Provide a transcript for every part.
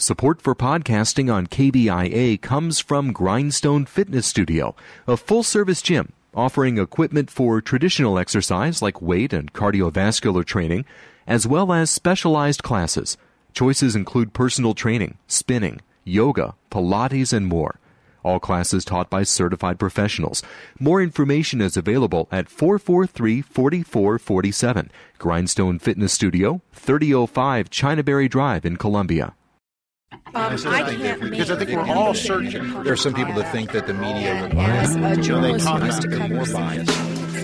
Support for podcasting on KBIA comes from Grindstone Fitness Studio, a full-service gym offering equipment for traditional exercise like weight and cardiovascular training, as well as specialized classes. Choices include personal training, spinning, yoga, Pilates, and more. All classes taught by certified professionals. More information is available at 443-4447. Grindstone Fitness Studio, 3005 Chinaberry Drive in Columbia. Because I think we're all searching. There are some people that think that the media will as a journalist who used to be cover more biased.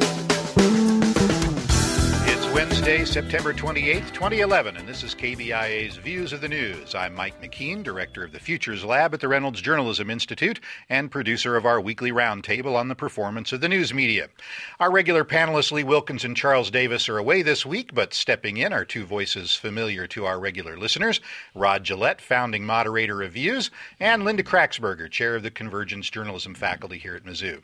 Wednesday, September 28th, 2011, and this is KBIA's Views of the News. I'm Mike McKean, director of the Futures Lab at the Reynolds Journalism Institute and producer of our weekly roundtable on the performance of the news media. Our regular panelists Lee Wilkins and Charles Davis are away this week, but stepping in are two voices familiar to our regular listeners, Rod Gillette, founding moderator of Views, and Linda Kraxberger, chair of the Convergence Journalism faculty here at Mizzou.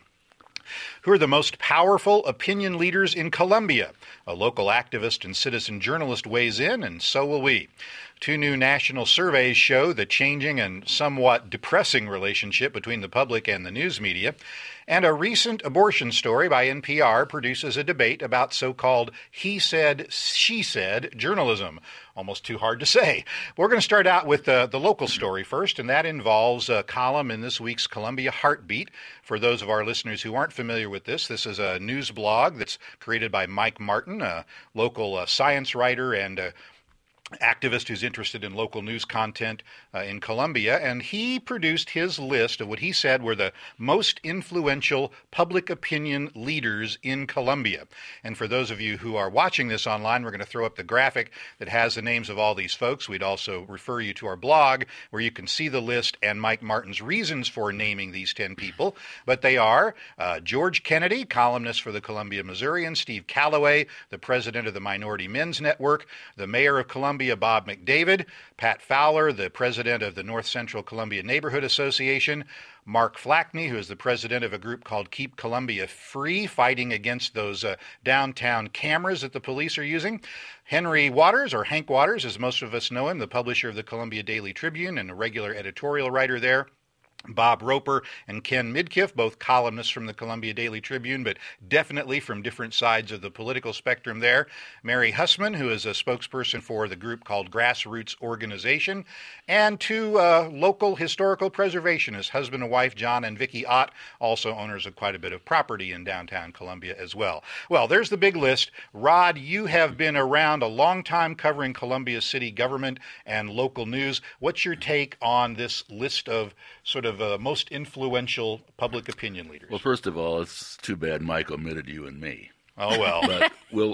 Who are the most powerful opinion leaders in Colombia? A local activist and citizen journalist weighs in, and so will we. Two new national surveys show the changing and somewhat depressing relationship between the public and the news media. And a recent abortion story by NPR produces a debate about so-called he said, she said journalism. Almost too hard to say. We're going to start out with the local story first, and that involves a column in this week's Columbia Heartbeat. For those of our listeners who aren't familiar with this is a news blog that's created by Mike Martin, a local science writer and activist who's interested in local news content in Columbia, and he produced his list of what he said were the most influential public opinion leaders in Colombia. And for those of you who are watching this online, we're going to throw up the graphic that has the names of all these folks. We'd also refer you to our blog where you can see the list and Mike Martin's reasons for naming these 10 people. But they are George Kennedy, columnist for the Columbia Missourian, Steve Calloway, the president of the Minority Men's Network, the mayor of Columbia, Bob McDavid, Pat Fowler, the president of the North Central Columbia Neighborhood Association, Mark Flackney, who is the president of a group called Keep Columbia Free, fighting against those downtown cameras that the police are using, Henry Waters, or Hank Waters, as most of us know him, the publisher of the Columbia Daily Tribune and a regular editorial writer there, Bob Roper and Ken Midkiff, both columnists from the Columbia Daily Tribune, but definitely from different sides of the political spectrum there. Mary Hussman, who is a spokesperson for the group called Grassroots Organization, and two local historical preservationists, husband and wife John and Vicki Ott, also owners of quite a bit of property in downtown Columbia as well. Well, there's the big list. Rod, you have been around a long time covering Columbia city government and local news. What's your take on this list of sort of most influential public opinion leaders? Well, first of all, it's too bad Mike omitted you and me. Oh, well. But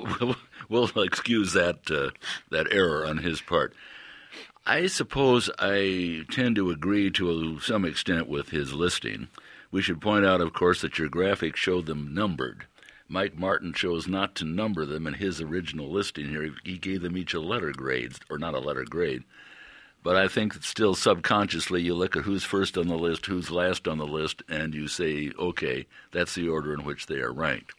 we'll excuse that error on his part. I suppose I tend to agree to some extent with his listing. We should point out, of course, that your graphic showed them numbered. Mike Martin chose not to number them in his original listing here. He gave them each a letter grade, or not a letter grade. But I think that still subconsciously you look at who's first on the list, who's last on the list, and you say, okay, that's the order in which they are ranked.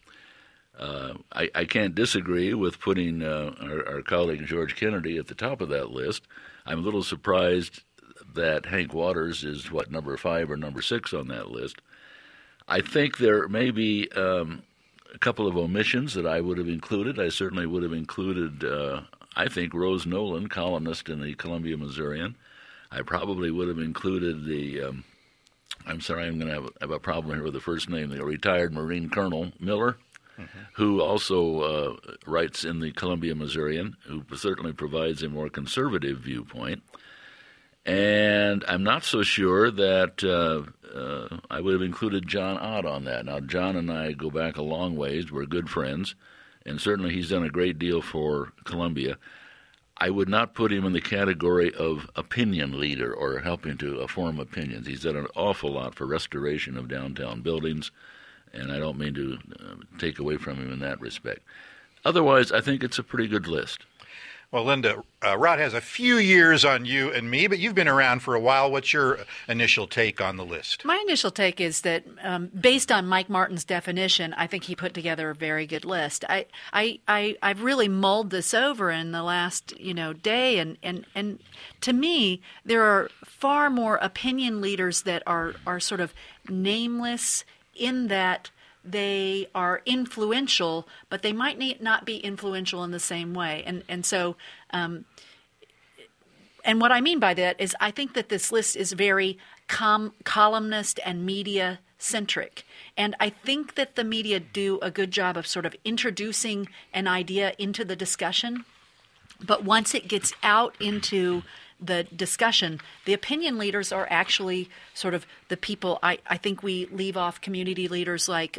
I can't disagree with putting our colleague George Kennedy at the top of that list. I'm a little surprised that Hank Waters is, number 5 or number 6 on that list. I think there may be a couple of omissions that I would have included. I certainly would have included I think Rose Nolan, columnist in the Columbia Missourian. I probably would have included I'm going to have a problem here with the first name, the retired Marine Colonel Miller, who also writes in the Columbia Missourian, who certainly provides a more conservative viewpoint. And I'm not so sure that I would have included John Ott on that. Now, John and I go back a long ways. We're good friends. And certainly he's done a great deal for Columbia. I would not put him in the category of opinion leader or helping to form opinions. He's done an awful lot for restoration of downtown buildings, and I don't mean to take away from him in that respect. Otherwise, I think it's a pretty good list. Well, Linda, Rod has a few years on you and me, but you've been around for a while. What's your initial take on the list? My initial take is that based on Mike Martin's definition, I think he put together a very good list. I've really mulled this over in the last day, and to me, there are far more opinion leaders that are sort of nameless in that they are influential, but they might not be influential in the same way. And so, and what I mean by that is I think that this list is very columnist and media centric. And I think that the media do a good job of sort of introducing an idea into the discussion. But once it gets out into the discussion, the opinion leaders are actually sort of the people. I think we leave off community leaders like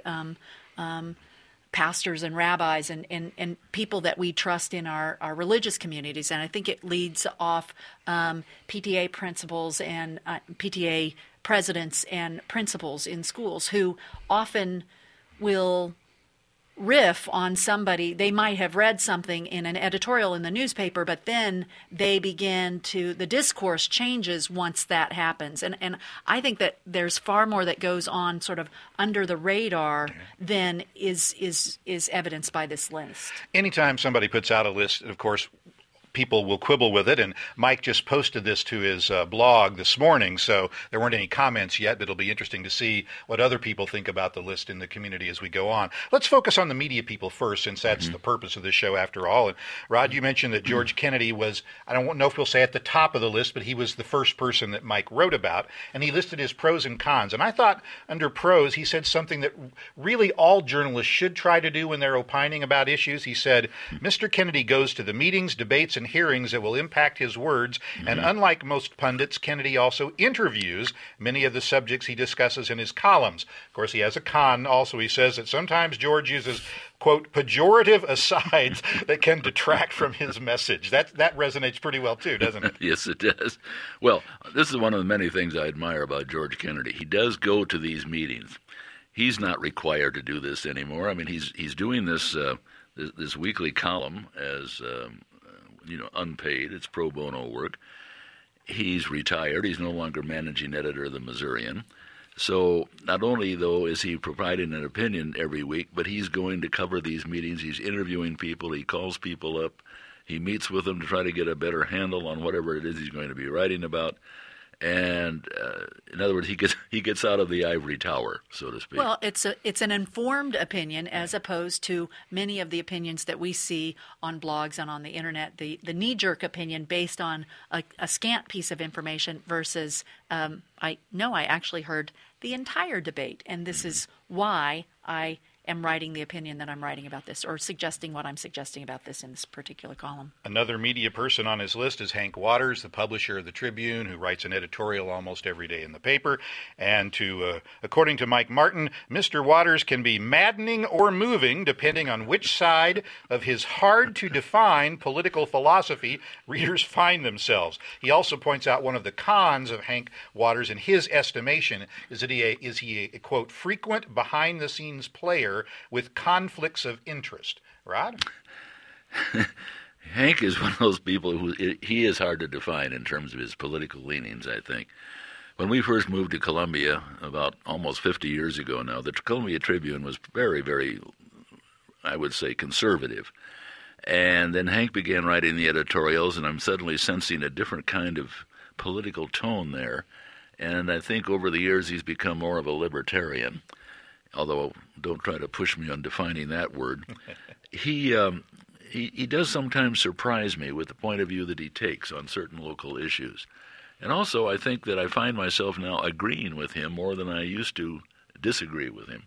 pastors and rabbis and people that we trust in our religious communities. And I think it leads off PTA principals and PTA presidents and principals in schools who often will riff on somebody. They might have read something in an editorial in the newspaper, but then the discourse changes once that happens. And I think that there's far more that goes on sort of under the radar than is evidenced by this list. Anytime somebody puts out a list, of course, people will quibble with it, and Mike just posted this to his blog this morning, so there weren't any comments yet, but it'll be interesting to see what other people think about the list in the community as we go on. Let's focus on the media people first, since that's the purpose of this show after all. And Rod, you mentioned that George Kennedy was, I don't know if we'll say at the top of the list, but he was the first person that Mike wrote about, and he listed his pros and cons. And I thought under pros, he said something that really all journalists should try to do when they're opining about issues. He said, Mr. Kennedy goes to the meetings, debates, and hearings that will impact his words, and unlike most pundits, Kennedy also interviews many of the subjects he discusses in his columns. Of course, he has a con also. He says that sometimes George uses, quote, pejorative asides that can detract from his message. That resonates pretty well too, doesn't it? Yes, it does. Well, this is one of the many things I admire about George Kennedy. He does go to these meetings. He's not required to do this anymore. I mean, he's doing this this weekly column as unpaid. It's pro bono work. He's retired. He's no longer managing editor of the Missourian. So not only, though, is he providing an opinion every week, but he's going to cover these meetings. He's interviewing people. He calls people up. He meets with them to try to get a better handle on whatever it is he's going to be writing about. And in other words, he gets out of the ivory tower, so to speak. Well, it's an informed opinion as opposed to many of the opinions that we see on blogs and on the internet. The knee-jerk opinion based on a scant piece of information versus I actually heard the entire debate, and this is why I am writing the opinion that I'm writing about this, or suggesting what I'm suggesting about this in this particular column. Another media person on his list is Hank Waters, the publisher of the Tribune, who writes an editorial almost every day in the paper. And according to Mike Martin, Mr. Waters can be maddening or moving depending on which side of his hard-to-define political philosophy readers find themselves. He also points out one of the cons of Hank Waters, in his estimation, is that he a quote, frequent behind-the-scenes player with conflicts of interest. Rod? Hank is one of those people who he is hard to define in terms of his political leanings, I think. When we first moved to Columbia about almost 50 years ago now, the Columbia Tribune was very, very, I would say, conservative. And then Hank began writing the editorials, and I'm suddenly sensing a different kind of political tone there. And I think over the years he's become more of a libertarian. Although don't try to push me on defining that word. He does sometimes surprise me with the point of view that he takes on certain local issues. And also I think that I find myself now agreeing with him more than I used to disagree with him.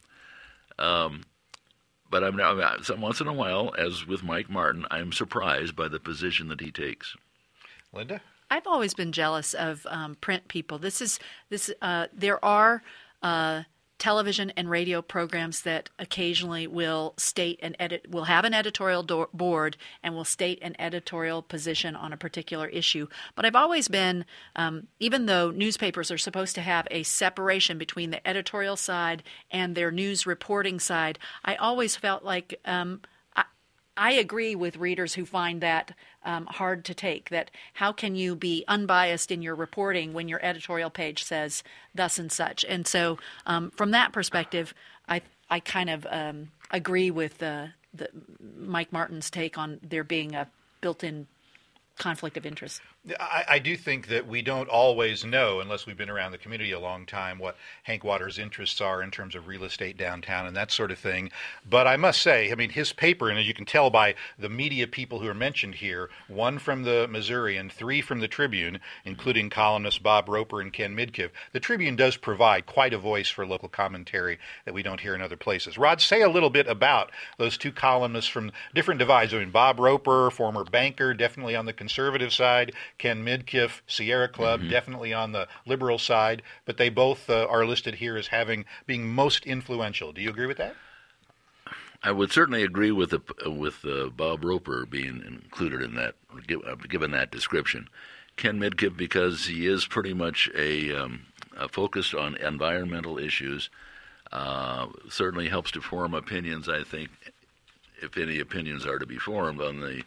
But I'm now, once in a while, as with Mike Martin, I'm surprised by the position that he takes. Linda? I've always been jealous of print people. There are television and radio programs that occasionally will will have an editorial board and will state an editorial position on a particular issue. But I've always been, even though newspapers are supposed to have a separation between the editorial side and their news reporting side, I always felt like I agree with readers who find that hard to take, that how can you be unbiased in your reporting when your editorial page says thus and such. And so from that perspective, I kind of agree with Mike Martin's take on there being a built-in conflict of interest. I do think that we don't always know, unless we've been around the community a long time, what Hank Waters' interests are in terms of real estate downtown and that sort of thing. But I must say, I mean, his paper, and as you can tell by the media people who are mentioned here, 1 from the Missourian, 3 from the Tribune, including columnists Bob Roper and Ken Midkiff. The Tribune does provide quite a voice for local commentary that we don't hear in other places. Rod, say a little bit about those 2 columnists from different divides. I mean, Bob Roper, former banker, definitely on the conservative side. Ken Midkiff, Sierra Club, definitely on the liberal side, but they both are listed here as being most influential. Do you agree with that? I would certainly agree with Bob Roper being included in that, given that description. Ken Midkiff, because he is pretty much focused on environmental issues, certainly helps to form opinions. I think, if any opinions are to be formed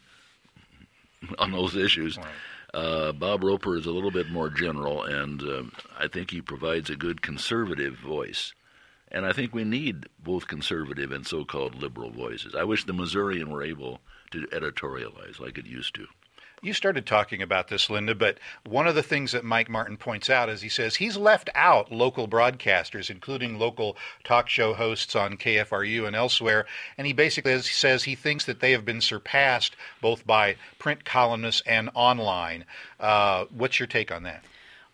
on those issues. Right. Bob Roper is a little bit more general, and I think he provides a good conservative voice. And I think we need both conservative and so-called liberal voices. I wish the Missourian were able to editorialize like it used to. You started talking about this, Linda, but one of the things that Mike Martin points out is he says he's left out local broadcasters, including local talk show hosts on KFRU and elsewhere, and he basically says he thinks that they have been surpassed both by print columnists and online. What's your take on that?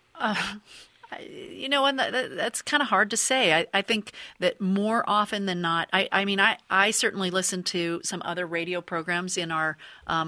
And that's kind of hard to say. I think that more often than not, I certainly listen to some other radio programs in our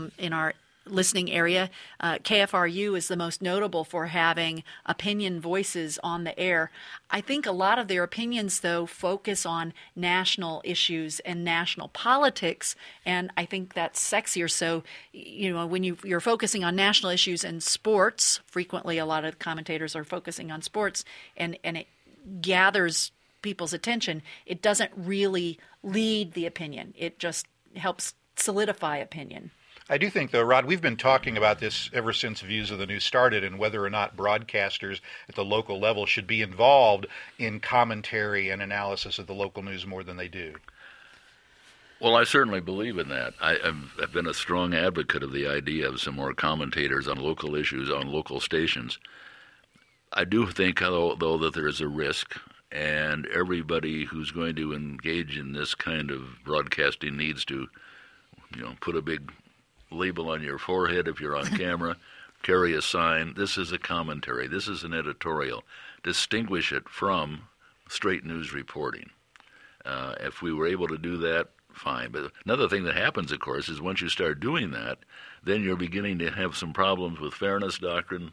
listening area. KFRU is the most notable for having opinion voices on the air. I think a lot of their opinions, though, focus on national issues and national politics, and I think that's sexier. So, when you're focusing on national issues and sports, frequently a lot of commentators are focusing on sports, and it gathers people's attention. It doesn't really lead the opinion. It just helps solidify opinion. I do think, though, Rod, we've been talking about this ever since Views of the News started, and whether or not broadcasters at the local level should be involved in commentary and analysis of the local news more than they do. Well, I certainly believe in that. I've been a strong advocate of the idea of some more commentators on local issues on local stations. I do think, though, that there is a risk, and everybody who's going to engage in this kind of broadcasting needs to, put a big label on your forehead if you're on camera, carry a sign. This is a commentary. This is an editorial. Distinguish it from straight news reporting. If we were able to do that, fine. But another thing that happens, of course, is once you start doing that, then you're beginning to have some problems with fairness doctrine,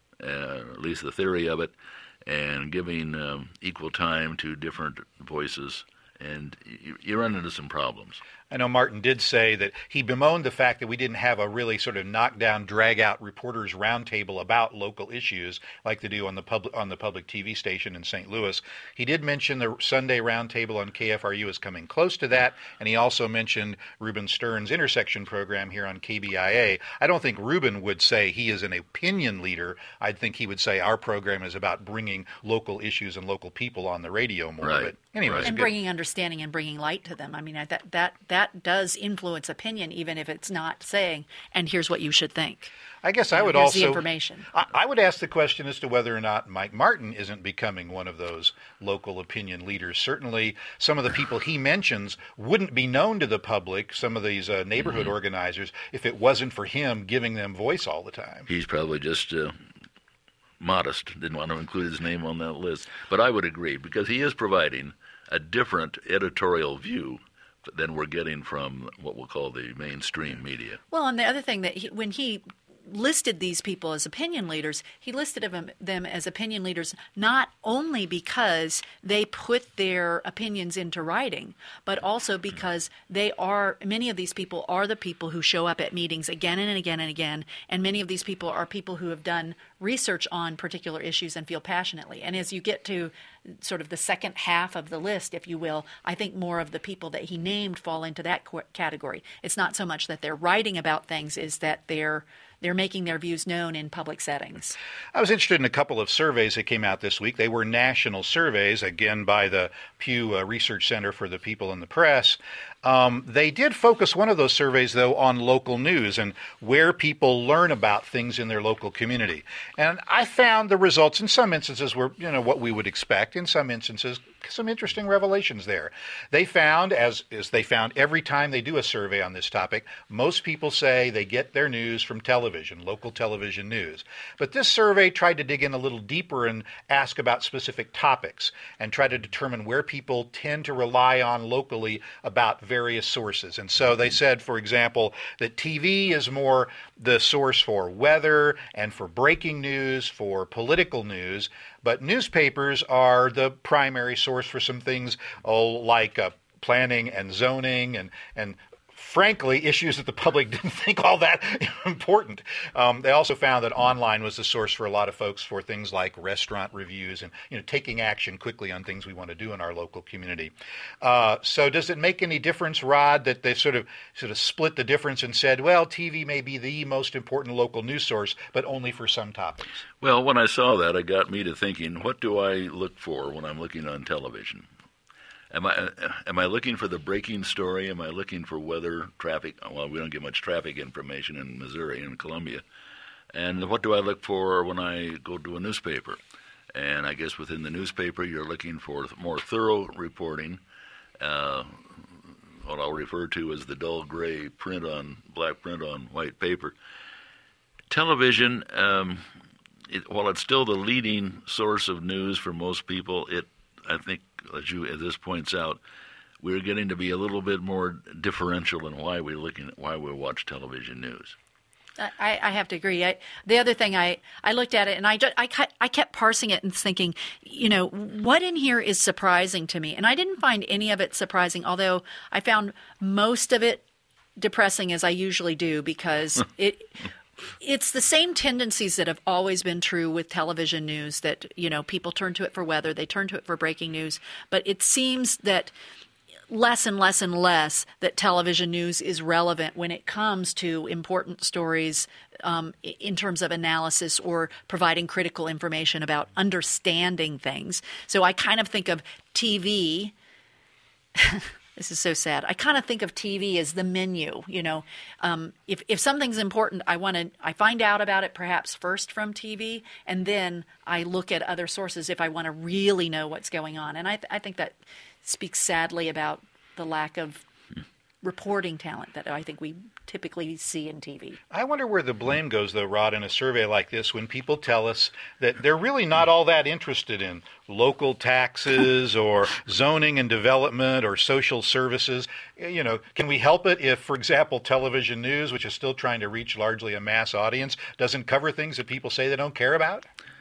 at least the theory of it, and giving equal time to different voices, and you run into some problems. I know Martin did say that he bemoaned the fact that we didn't have a really sort of knockdown, drag-out reporters roundtable about local issues like they do on the public TV station in St. Louis. He did mention the Sunday roundtable on KFRU is coming close to that, and he also mentioned Reuben Stern's intersection program here on KBIA. I don't think Reuben would say he is an opinion leader. I think he would say our program is about bringing local issues and local people on the radio more. Right. But anyways, and bringing understanding and bringing light to them. I mean, that does influence opinion, even if it's not saying, and here's what you should think. I guess I would also, the information. I would ask the question as to whether or not Mike Martin isn't becoming one of those local opinion leaders. Certainly some of the people he mentions wouldn't be known to the public, some of these neighborhood organizers, if it wasn't for him giving them voice all the time. He's probably just modest, didn't want to include his name on that list. But I would agree, because he is providing a different editorial view than we're getting from what we'll call the mainstream media. Well, and the other thing that when he listed these people as opinion leaders, he listed them as opinion leaders not only because they put their opinions into writing, but also because many of these people are the people who show up at meetings again and again and again, and many of these people are people who have done research on particular issues and feel passionately. And as you get to sort of the second half of the list, if you will, I think more of the people that he named fall into that category. It's not so much that they're writing about things, is that they're making their views known in public settings. I was interested in a couple of surveys that came out this week. They were national surveys, again, by the Pew Research Center for the People in the Press. They did focus one of those surveys, though, on local news and where people learn about things in their local community. And I found the results in some instances were, what we would expect. In some instances, some interesting revelations there. They found, as they found every time they do a survey on this topic, most people say they get their news from television, local television news. But this survey tried to dig in a little deeper and ask about specific topics and try to determine where people tend to rely on locally about various sources. And so they said, for example, that TV is more the source for weather and for breaking news, for political news, but newspapers are the primary source for some things like planning and zoning and frankly, issues that the public didn't think all that important. They also found that online was the source for a lot of folks for things like restaurant reviews and taking action quickly on things we want to do in our local community. So does it make any difference, Rod, that they sort of split the difference and said, well, TV may be the most important local news source, but only for some topics? Well, when I saw that, it got me to thinking, what do I look for when I'm looking on television? Am I looking for the breaking story? Am I looking for weather, traffic? Well, we don't get much traffic information in Missouri and Columbia. And what do I look for when I go to a newspaper? And I guess within the newspaper, you're looking for more thorough reporting, what I'll refer to as the dull gray black print on white paper. Television, while it's still the leading source of news for most people, I think, as this points out, we're getting to be a little bit more differential in why we watch television news. I have to agree. The other thing, I looked at it and I kept parsing it and thinking, what in here is surprising to me? And I didn't find any of it surprising, although I found most of it depressing, as I usually do, because it's the same tendencies that have always been true with television news, that, people turn to it for weather, they turn to it for breaking news. But it seems that less and less and less that television news is relevant when it comes to important stories in terms of analysis or providing critical information about understanding things. So I kind of think of TV This is so sad. I kind of think of TV as the menu. If something's important, I find out about it perhaps first from TV, and then I look at other sources if I want to really know what's going on. And I think that speaks sadly about the lack of reporting talent that I think we typically see in TV. I wonder where the blame goes, though, Rod, in a survey like this, when people tell us that they're really not all that interested in local taxes or zoning and development or social services. Can we help it if, for example, television news, which is still trying to reach largely a mass audience, doesn't cover things that people say they don't care about?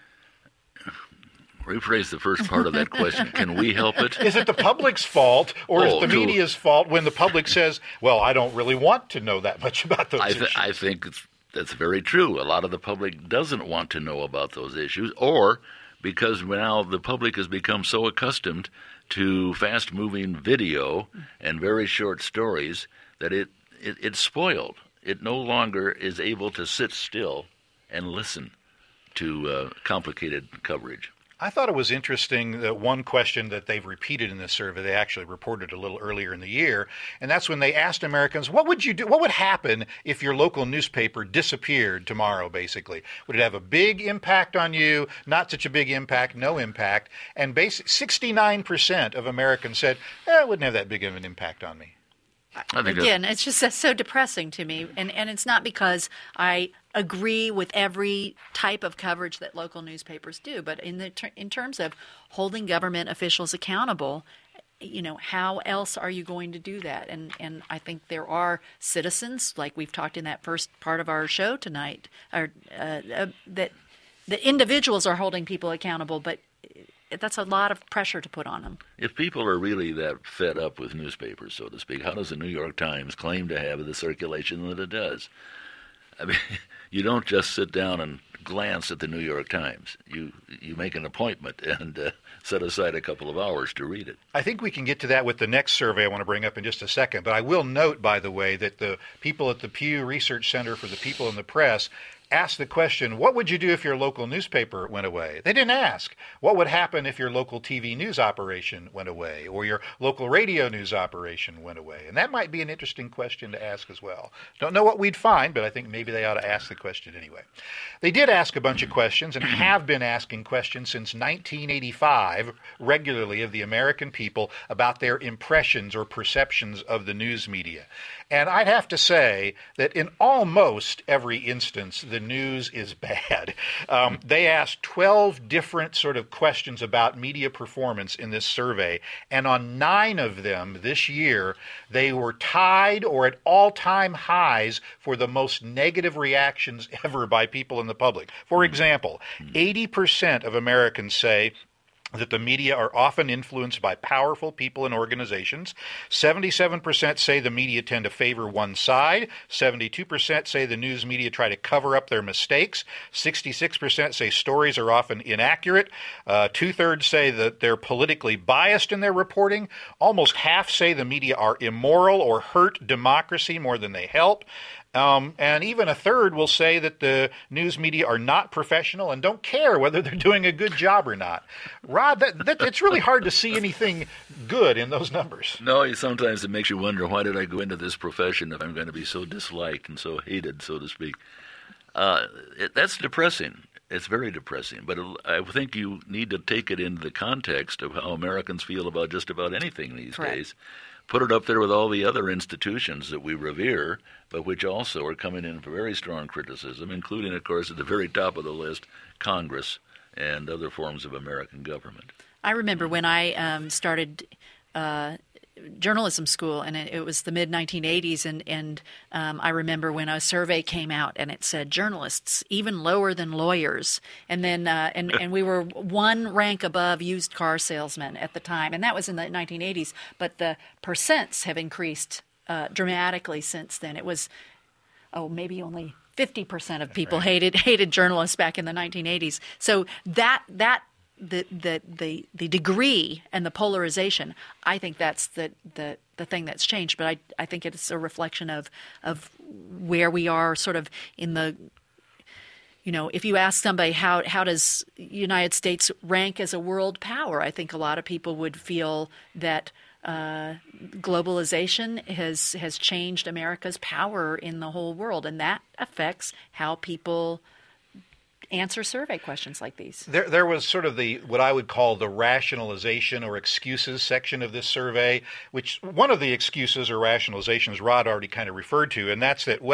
Rephrase the first part of that question. Can we help it? Is it the public's fault, or is the media's fault when the public says, well, I don't really want to know that much about those issues? I think that's very true. A lot of the public doesn't want to know about those issues, or because now the public has become so accustomed to fast-moving video and very short stories that it's spoiled. It no longer is able to sit still and listen to complicated coverage. I thought it was interesting that one question that they've repeated in this survey, they actually reported a little earlier in the year, and that's when they asked Americans, what would you do? What would happen if your local newspaper disappeared tomorrow, basically? Would it have a big impact on you? Not such a big impact, no impact. And 69% of Americans said, it wouldn't have that big of an impact on me. Again, it's just so depressing to me, and it's not because I agree with every type of coverage that local newspapers do, but in terms of holding government officials accountable, how else are you going to do that? And I think there are citizens, like we've talked in that first part of our show tonight, that individuals are holding people accountable, but that's a lot of pressure to put on them. If people are really that fed up with newspapers, so to speak, how does the New York Times claim to have the circulation that it does? I mean, you don't just sit down and glance at the New York Times. You make an appointment and set aside a couple of hours to read it. I think we can get to that with the next survey I want to bring up in just a second. But I will note, by the way, that the people at the Pew Research Center for the People in the Press asked the question, what would you do if your local newspaper went away? They didn't ask, what would happen if your local TV news operation went away or your local radio news operation went away? And that might be an interesting question to ask as well. Don't know what we'd find, but I think maybe they ought to ask the question anyway. They did ask a bunch of questions and have been asking questions since 1985 regularly of the American people about their impressions or perceptions of the news media. And I'd have to say that in almost every instance, the news is bad. They asked 12 different sort of questions about media performance in this survey, and on 9 of them this year, they were tied or at all-time highs for the most negative reactions ever by people in the public. For example, 80% of Americans say that the media are often influenced by powerful people and organizations. 77% say the media tend to favor one side. 72% say the news media try to cover up their mistakes. 66% say stories are often inaccurate. 2/3 say that they're politically biased in their reporting. Almost half say the media are immoral or hurt democracy more than they help. And even 1/3 will say that the news media are not professional and don't care whether they're doing a good job or not. Rod, it's really hard to see anything good in those numbers. No, sometimes it makes you wonder, why did I go into this profession if I'm going to be so disliked and so hated, so to speak? That's depressing. It's very depressing. But I think you need to take it into the context of how Americans feel about just about anything these days. Put it up there with all the other institutions that we revere, but which also are coming in for very strong criticism, including, of course, at the very top of the list, Congress and other forms of American government. I remember when I started journalism school, and it was the mid-1980s, and I remember when a survey came out and it said journalists even lower than lawyers, and then and we were one rank above used car salesmen at the time, and that was in the 1980s. But the percents have increased dramatically since then. It was maybe only 50% of people hated journalists back in the 1980s. So the degree and the polarization, I think that's the thing that's changed. But I think it's a reflection of where we are sort of in the, if you ask somebody how does the United States rank as a world power, I think a lot of people would feel that globalization has changed America's power in the whole world, and that affects how people answer survey questions like these. There was sort of what I would call the rationalization or excuses section of this survey, which one of the excuses or rationalizations Rod already kind of referred to, and that's that,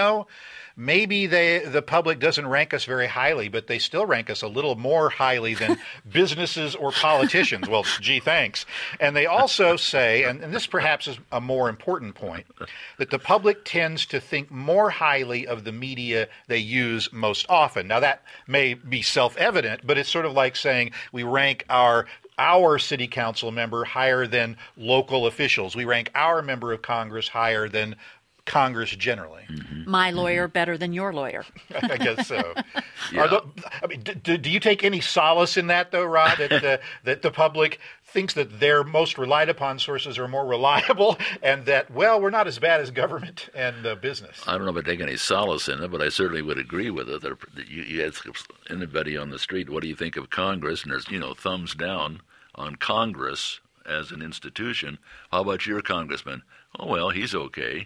maybe the public doesn't rank us very highly, but they still rank us a little more highly than businesses or politicians. Well, gee, thanks. And they also say, and this perhaps is a more important point, that the public tends to think more highly of the media they use most often. Now, that may be self-evident, but it's sort of like saying we rank our city council member higher than local officials. We rank our member of Congress higher than Congress generally. Mm-hmm. My lawyer better than your lawyer. I guess so. Yeah. Do you take any solace in that, though, Rod, that the public thinks that their most relied upon sources are more reliable and that, we're not as bad as government and business? I don't know if I take any solace in it, but I certainly would agree with it. That you ask anybody on the street, what do you think of Congress? And there's, thumbs down on Congress as an institution. How about your congressman? Oh, well, he's okay.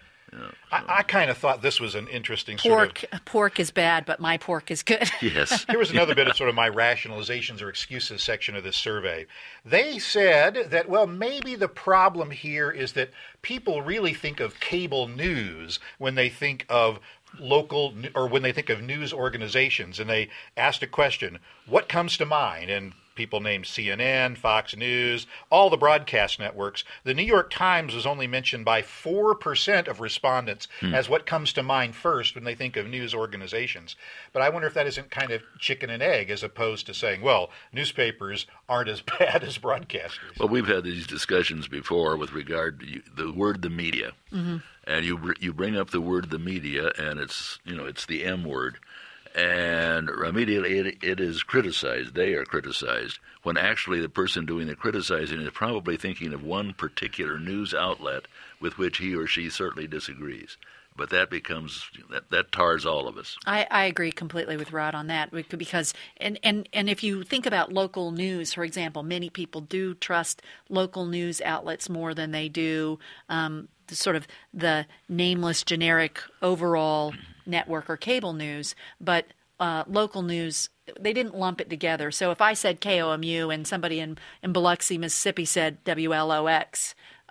I kind of thought this was an interesting pork is bad, but my pork is good. Yes. Here was another bit of sort of my rationalizations or excuses section of this survey. They said that, maybe the problem here is that people really think of cable news when they think of local or when they think of news organizations, and they asked a question, what comes to mind? And people named CNN, Fox News, all the broadcast networks. The New York Times was only mentioned by 4% of respondents as what comes to mind first when they think of news organizations. But I wonder if that isn't kind of chicken and egg, as opposed to saying, well, newspapers aren't as bad as broadcasters. Well, we've had these discussions before with regard to the word the media. Mm-hmm. And you bring up the word the media, and it's the M word. And immediately it is criticized. They are criticized when actually the person doing the criticizing is probably thinking of one particular news outlet with which he or she certainly disagrees. But that becomes that tars all of us. I agree completely with Rod on that, because and if you think about local news, for example, many people do trust local news outlets more than they do sort of the nameless generic overall network or cable news. But local news, they didn't lump it together. So if I said KOMU and somebody in Biloxi, Mississippi said WLOX,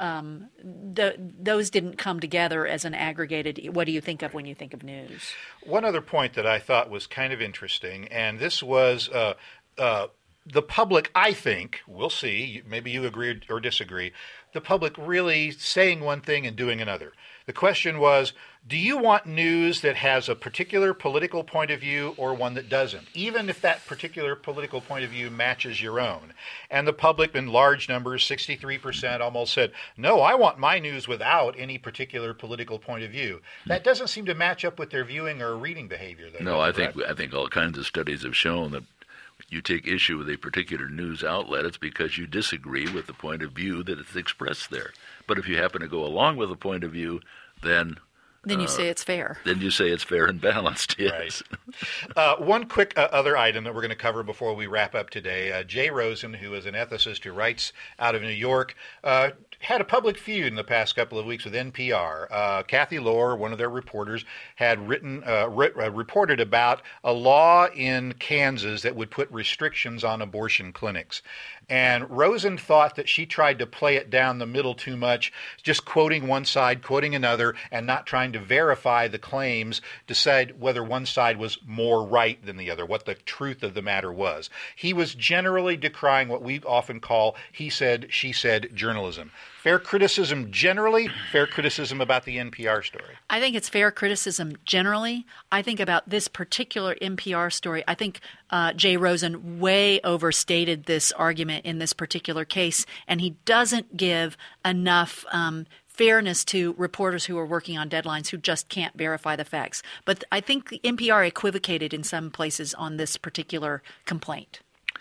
those didn't come together as an aggregated. What do you think of when you think of news? One other point that I thought was kind of interesting, and this was the public, I think, we'll see, maybe you agree or disagree, the public really saying one thing and doing another. The question was, do you want news that has a particular political point of view or one that doesn't, even if that particular political point of view matches your own? And the public, in large numbers, 63% almost said, no, I want my news without any particular political point of view. That doesn't seem to match up with their viewing or reading behavior, though. No, I think all kinds of studies have shown that you take issue with a particular news outlet, it's because you disagree with the point of view that is expressed there. But if you happen to go along with the point of view, then you say it's fair. Then you say it's fair and balanced, yes. Right. One quick other item that we're going to cover before we wrap up today. Jay Rosen, who is an ethicist who writes out of New York, had a public feud in the past couple of weeks with NPR. Kathy Lohr, one of their reporters, had reported about a law in Kansas that would put restrictions on abortion clinics. And Rosen thought that she tried to play it down the middle too much, just quoting one side, quoting another, and not trying to verify the claims, decide whether one side was more right than the other, what the truth of the matter was. He was generally decrying what we often call he said, she said journalism. Fair criticism generally, fair criticism about the NPR story. I think it's fair criticism generally. I think about this particular NPR story, I think Jay Rosen way overstated this argument in this particular case, and he doesn't give enough fairness to reporters who are working on deadlines who just can't verify the facts. But I think NPR equivocated in some places on this particular complaint.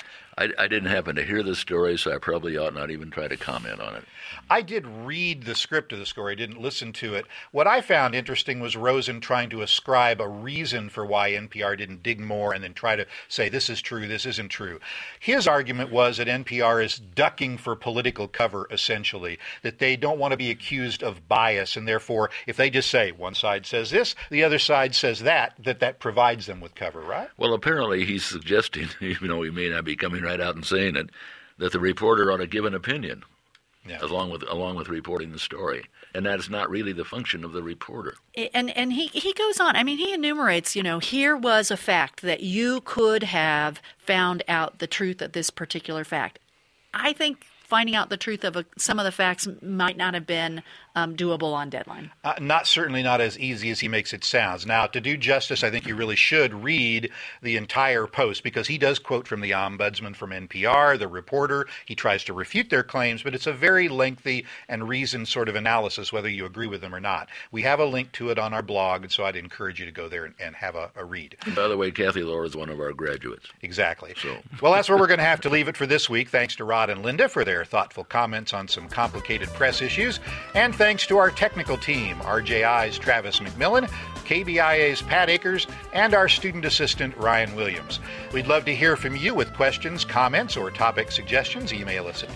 I didn't happen to hear the story, so I probably ought not even try to comment on it. I did read the script of the story, I didn't listen to it. What I found interesting was Rosen trying to ascribe a reason for why NPR didn't dig more and then try to say this is true, this isn't true. His argument was that NPR is ducking for political cover, essentially, that they don't want to be accused of bias, and therefore, if they just say one side says this, the other side says that provides them with cover, right? Well, apparently he's suggesting, even though he may not be coming right out and saying it, that the reporter ought to give an opinion. Yeah. Along with reporting the story. And that is not really the function of the reporter. And he goes on. I mean, he enumerates, here was a fact that you could have found out the truth of this particular fact. I think finding out the truth of some of the facts might not have been doable on deadline. Certainly not as easy as he makes it sound. Now, to do justice, I think you really should read the entire post, because he does quote from the ombudsman from NPR, the reporter. He tries to refute their claims, but it's a very lengthy and reasoned sort of analysis, whether you agree with them or not. We have a link to it on our blog, and so I'd encourage you to go there and have a read. And by the way, Kathy Lohr is one of our graduates. Exactly. Well, that's where we're going to have to leave it for this week. Thanks to Rod and Linda for their thoughtful comments on some complicated press issues, and thanks to our technical team, RJI's Travis McMillan, KBIA's Pat Akers, and our student assistant, Ryan Williams. We'd love to hear from you with questions, comments, or topic suggestions. Email us at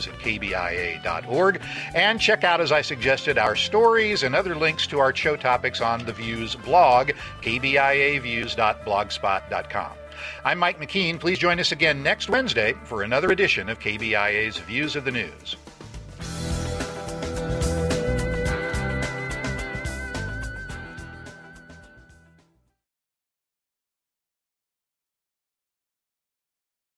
views@kbia.org, and check out, as I suggested, our stories and other links to our show topics on the Views blog, kbiaviews.blogspot.com. I'm Mike McKean. Please join us again next Wednesday for another edition of KBIA's Views of the News.